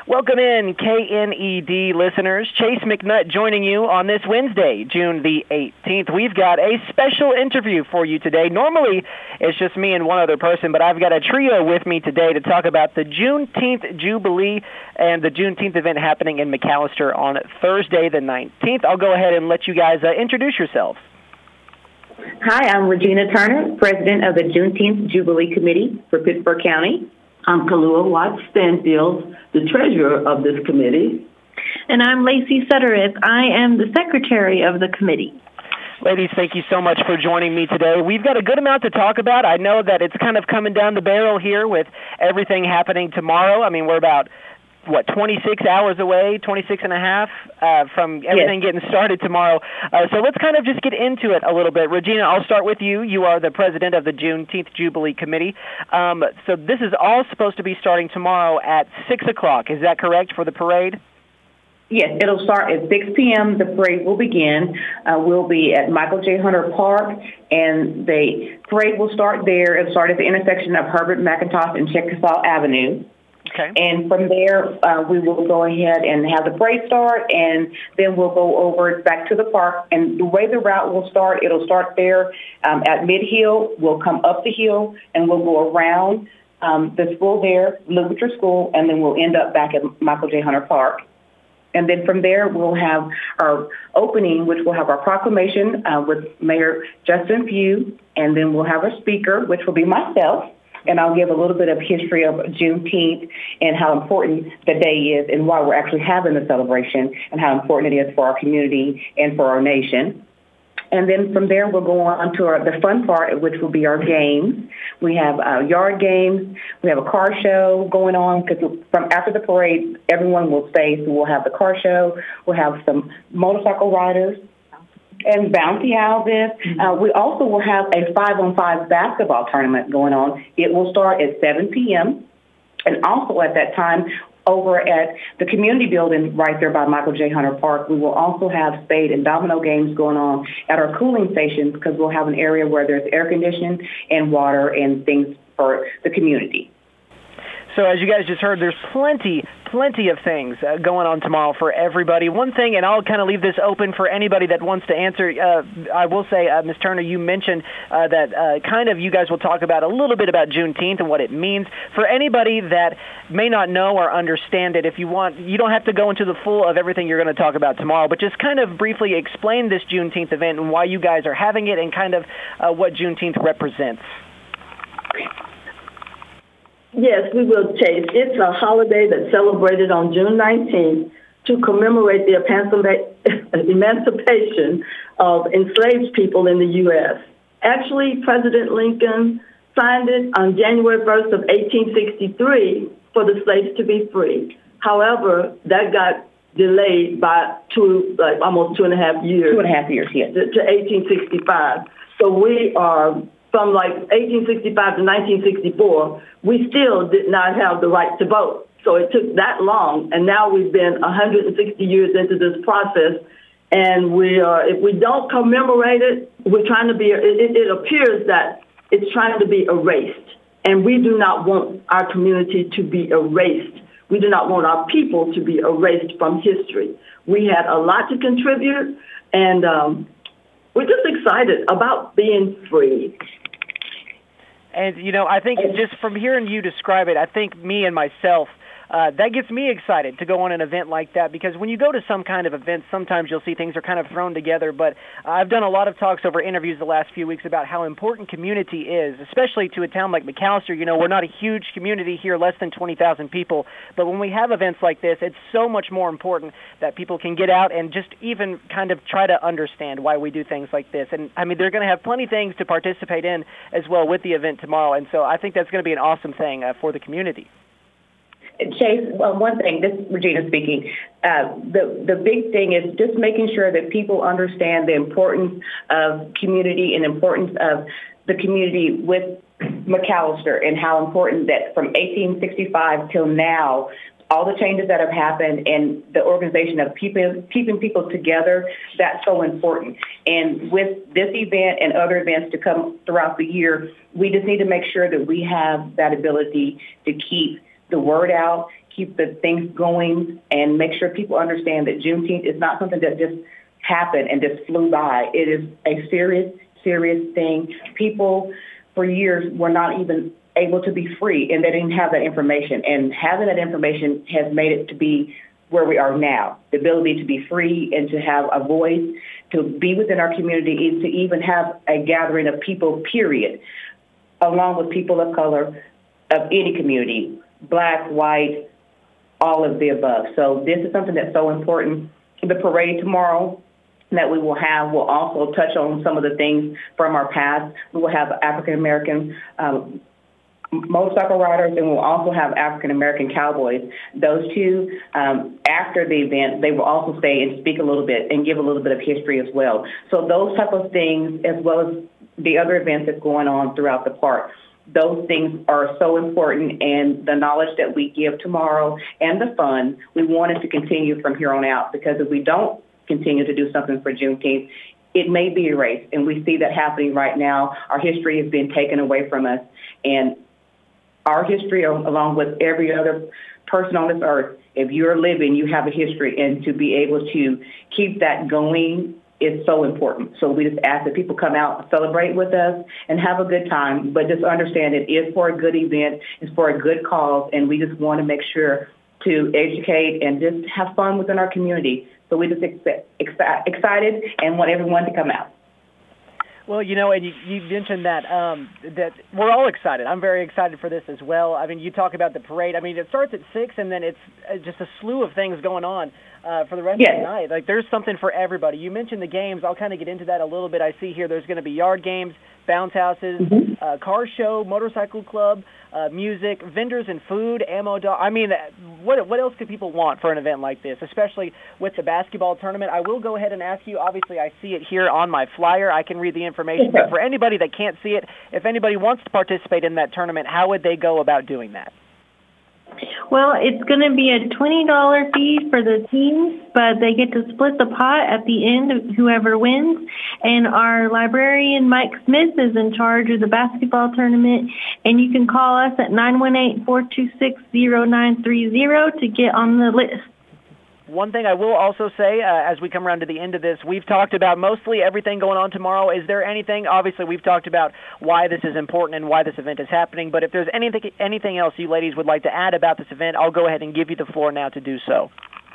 Welcome in, KNED listeners. Chase McNutt joining you on this Wednesday, June the 18th. We've got a special interview for you today. Normally, it's just me and one other person, but I've got a trio with me today to talk about the Juneteenth Jubilee and the Juneteenth event happening in McAlester on Thursday the 19th. I'll go ahead and let you guys introduce yourselves. Hi, I'm Regina Turner, President of the Juneteenth Jubilee Committee for Pittsburgh County. I'm Kalua Watts Stanfield, the treasurer of this committee. And I'm Lacey Suttereth. I am the secretary of the committee. Ladies, thank you so much for joining me today. We've got a good amount to talk about. I know that it's kind of coming down the barrel here with everything happening tomorrow. I mean, we're about 26 hours away, 26 and a half from everything getting started tomorrow. So let's kind of just get into it a little bit. Regina, I'll start with you. You are the president of the Juneteenth Jubilee Committee. So this is all supposed to be starting tomorrow at 6 o'clock. Is that correct for the parade? Yes, it'll start at 6 p.m. The parade will begin. We'll be at Michael J. Hunter Park, and the parade will start there. It'll start at the intersection of Herbert McIntosh and Chickasaw Avenue. Okay. And from there, we will go ahead and have the parade start, and then we'll go over back to the park. And the way the route will start, it'll start there at Mid-Hill. We'll come up the hill, and we'll go around the school there, Literature School, and then we'll end up back at Michael J. Hunter Park. And then from there, we'll have our opening, which will have our proclamation with Mayor Justin Pugh, and then we'll have a speaker, which will be myself. And I'll give a little bit of history of Juneteenth and how important the day is and why we're actually having the celebration and how important it is for our community and for our nation. And then from there, we'll go on to the fun part, which will be our games. We have yard games. We have a car show going on because from after the parade, everyone will stay. So we'll have the car show. We'll have some motorcycle riders and bouncy houses. We also will have a 5-on-5 basketball tournament going on. It will start at 7 p.m. And also at that time, over at the community building right there by Michael J. Hunter Park, we will also have spade and domino games going on at our cooling stations because we'll have an area where there's air conditioning and water and things for the community. So as you guys just heard, there's plenty of things going on tomorrow for everybody. One thing, and I'll kind of leave this open for anybody that wants to answer. I will say, Ms. Turner, you mentioned that kind of you guys will talk about a little bit about Juneteenth and what it means. For anybody that may not know or understand it, if you want, you don't have to go into the full of everything you're going to talk about tomorrow, but just kind of briefly explain this Juneteenth event and why you guys are having it and kind of what Juneteenth represents. Yes, we will, Chase. It's a holiday that's celebrated on June 19th to commemorate the emancipation of enslaved people in the U.S. Actually, President Lincoln signed it on January 1st of 1863 for the slaves to be free. However, that got delayed by almost 2.5 years. 2.5 years, yes. To 1865. So we are... From 1865 to 1964, we still did not have the right to vote. So it took that long, and now we've been 160 years into this process, and if we don't commemorate it, we're trying to be, it appears that it's trying to be erased, and we do not want our community to be erased. We do not want our people to be erased from history. We had a lot to contribute, and we're just excited about being free. And, I think just from hearing you describe it, I think me and myself, that gets me excited to go on an event like that because when you go to some kind of event, sometimes you'll see things are kind of thrown together. But I've done a lot of talks over interviews the last few weeks about how important community is, especially to a town like McAlester. We're not a huge community here, less than 20,000 people. But when we have events like this, it's so much more important that people can get out and just even kind of try to understand why we do things like this. And, I mean, they're going to have plenty of things to participate in as well with the event tomorrow. And so I think that's going to be an awesome thing for the community. Chase, one thing, this is Regina speaking, the big thing is just making sure that people understand the importance of community and importance of the community with McAlester and how important that from 1865 till now, all the changes that have happened and the organization of keeping people together, that's so important. And with this event and other events to come throughout the year, we just need to make sure that we have that ability to keep the word out, keep the things going and make sure people understand that Juneteenth is not something that just happened and just flew by. It is a serious, serious thing. People for years were not even able to be free, and they didn't have that information. And having that information has made it to be where we are now, the ability to be free and to have a voice, to be within our community, and to even have a gathering of people, period, along with people of color of any community, black, white, all of the above. So this is something that's so important. The parade tomorrow that we will have will also touch on some of the things from our past. We will have African-American motorcycle riders, and we'll also have African-American cowboys. Those two, after the event, they will also stay and speak a little bit and give a little bit of history as well. So those type of things, as well as the other events that's going on throughout the park, those things are so important, and the knowledge that we give tomorrow and the fun, we want it to continue from here on out, because if we don't continue to do something for Juneteenth, it may be erased, and we see that happening right now. Our history has been taken away from us, and our history, along with every other person on this earth, if you're living, you have a history, and to be able to keep that going is so important. So we just ask that people come out and celebrate with us and have a good time, but just understand it is for a good event, it's for a good cause, and we just want to make sure to educate and just have fun within our community. So we just excited and want everyone to come out. Well, you know, and you mentioned that that we're all excited. I'm very excited for this as well. I mean, you talk about the parade. I mean, it starts at 6, and then it's just a slew of things going on for the rest of the night. Like, there's something for everybody. You mentioned the games. I'll kind of get into that a little bit. I see here there's going to be yard games, bounce houses, car show, motorcycle club, music, vendors and food, ammo. I mean, what else could people want for an event like this, especially with the basketball tournament? I will go ahead and ask you, obviously I see it here on my flyer. I can read the information, but for anybody that can't see it, if anybody wants to participate in that tournament, how would they go about doing that? Well, it's going to be a $20 fee for the teams, but they get to split the pot at the end of whoever wins. And our librarian, Mike Smith, is in charge of the basketball tournament. And you can call us at 918-426-0930 to get on the list. One thing I will also say, as we come around to the end of this, we've talked about mostly everything going on tomorrow. Is there anything, obviously we've talked about why this is important and why this event is happening, but if there's anything else you ladies would like to add about this event, I'll go ahead and give you the floor now to do so.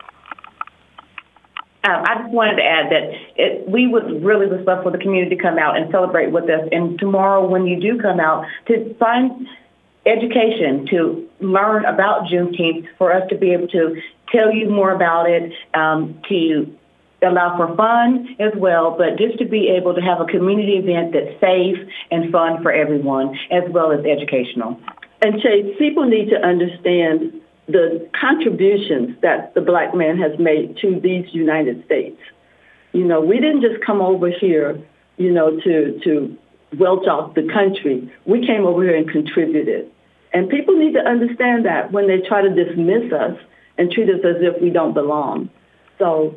I just wanted to add that we would really love for the community to come out and celebrate with us. And tomorrow, when you do come out, to find education, to learn about Juneteenth, for us to be able to tell you more about it, to allow for fun as well, but just to be able to have a community event that's safe and fun for everyone, as well as educational. And Chase, people need to understand the contributions that the black man has made to these United States. You know, we didn't just come over here, you know, to welch off the country. We came over here and contributed. And people need to understand that when they try to dismiss us and treat us as if we don't belong. So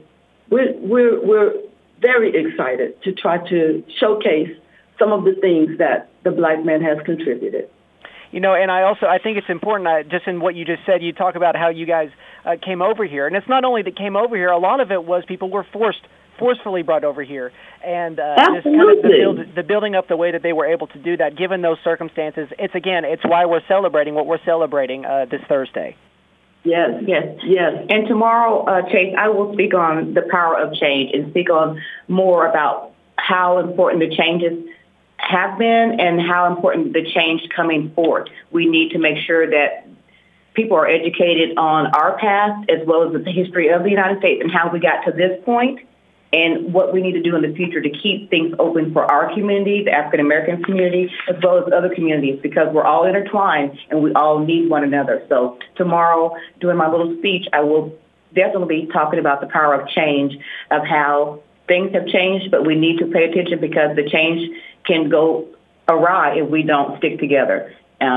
we're very excited to try to showcase some of the things that the black man has contributed. You know, and I think it's important, just in what you just said, you talk about how you guys came over here. And it's not only that came over here, a lot of it was people were forcefully brought over here. And just kind of the building up the way that they were able to do that, given those circumstances, it's why we're celebrating what we're celebrating this Thursday. Yes. And tomorrow, Chase, I will speak on the power of change and speak on more about how important the changes have been and how important the change coming forth. We need to make sure that people are educated on our past as well as the history of the United States and how we got to this point and what we need to do in the future to keep things open for our community, the African-American community, as well as other communities, because we're all intertwined and we all need one another. So tomorrow, during my little speech, I will definitely be talking about the power of change, of how things have changed, but we need to pay attention because the change can go awry if we don't stick together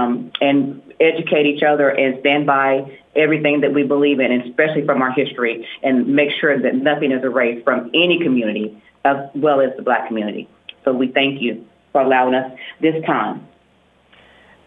and educate each other and stand by everything that we believe in, especially from our history, and make sure that nothing is erased from any community as well as the black community. So we thank you for allowing us this time.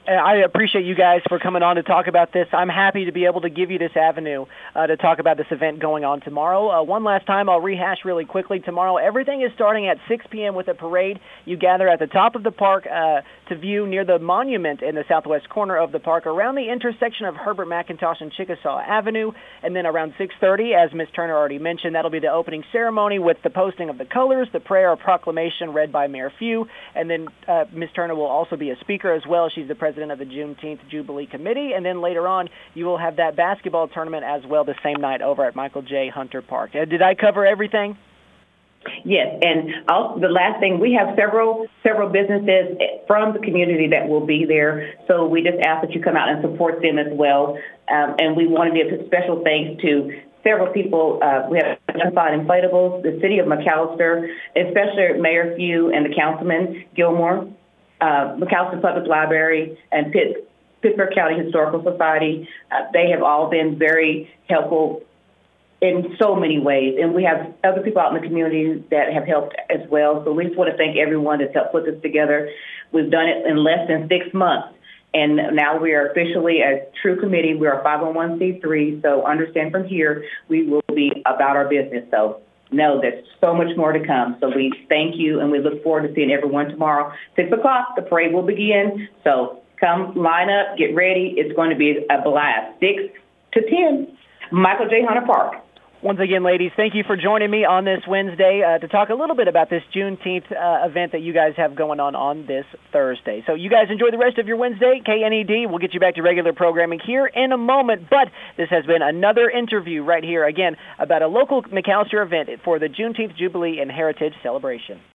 I appreciate you guys for coming on to talk about this. I'm happy to be able to give you this avenue to talk about this event going on tomorrow. One last time, I'll rehash really quickly. Tomorrow, everything is starting at 6 p.m. with a parade. You gather at the top of the park to view near the monument in the southwest corner of the park around the intersection of Herbert McIntosh and Chickasaw Avenue. And then around 6:30, as Ms. Turner already mentioned, that'll be the opening ceremony with the posting of the colors, the prayer or proclamation read by Mayor Few. And then Ms. Turner will also be a speaker as well. She's the president of the Juneteenth Jubilee Committee, and then later on you will have that basketball tournament as well the same night over at Michael J. Hunter Park. Did I cover everything? Yes, and also the last thing, we have several businesses from the community that will be there, so we just ask that you come out and support them as well. And we want to give a special thanks to several people. We have Unified Inflatables, the City of McAlester, especially Mayor Few and the Councilman Gilmore, McAlester Public Library, and Pittsburgh County Historical Society. They have all been very helpful in so many ways. And we have other people out in the community that have helped as well. So we just want to thank everyone that's helped put this together. We've done it in less than 6 months. And now we are officially a true committee. We are 501c3. So understand from here, we will be about our business. So no, there's so much more to come. So we thank you, and we look forward to seeing everyone tomorrow. 6 o'clock, the parade will begin. So come line up, get ready. It's going to be a blast. 6 to 10, Michael J. Hunter Park. Once again, ladies, thank you for joining me on this Wednesday to talk a little bit about this Juneteenth event that you guys have going on this Thursday. So you guys enjoy the rest of your Wednesday. KNED, we'll get you back to regular programming here in a moment. But this has been another interview right here, again, about a local McAlester event for the Juneteenth Jubilee and Heritage Celebration.